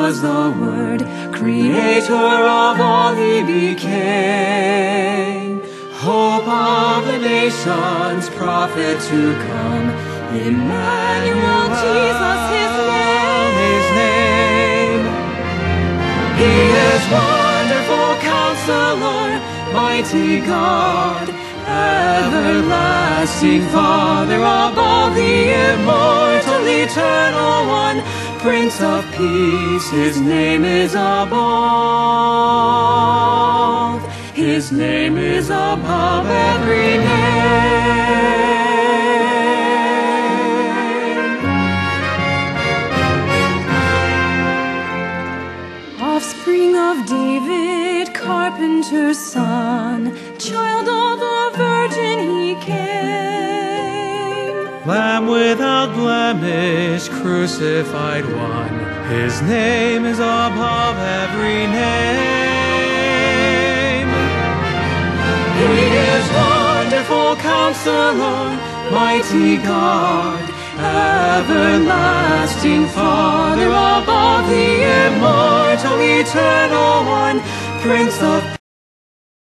was the Word, Creator of all He became. Hope of the nations, Prophet to come, Emmanuel, Jesus His name. He is Wonderful Counselor, Mighty God, Everlasting Father, above the immortal, Eternal One, Prince of Peace. His name is above. His name is above every name. Offspring of David, carpenter's son, child of a virgin He came. Lamb without blemish, crucified One, His name is above every name. He is Wonderful Counselor, Mighty God, Everlasting Father, above the immortal, Eternal One, Prince of